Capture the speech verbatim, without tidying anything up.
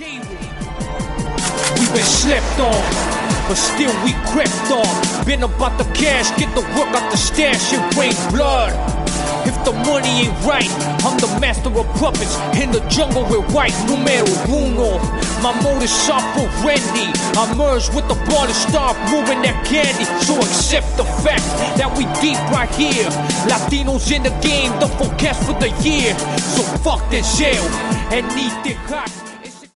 We've been slept on, but still we crept on. Been about the cash, get the work out the stash, it rain blood. If the money ain't right, I'm the master of puppets. In the jungle with white, numero uno. My modus operandi, I merge with the ball and start moving that candy. So accept the fact that we deep right here. Latinos in the game, the forecast for the year. So fuck this hell and eat it hot.